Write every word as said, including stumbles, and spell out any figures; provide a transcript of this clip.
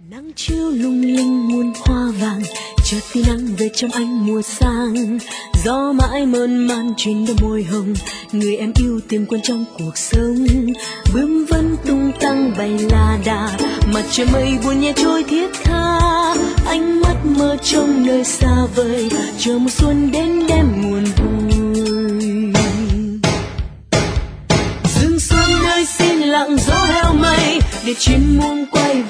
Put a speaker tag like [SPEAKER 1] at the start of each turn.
[SPEAKER 1] Nắng chiều lung linh muôn hoa vàng, chợt tia nắng về trong ánh mùa sang. Gió mãi mơn man trên đôi môi hồng, người em yêu tìm quen trong cuộc sống. Bướm vẫn tung tăng bay la đà, mặt trời mây buồn nhẹ trôi thiết tha. Ánh mắt mơ trong nơi xa vời, chờ mùa xuân đến đem nguồn vui. Rừng xuân nơi xin lặng gió heo mây, để chim muông quay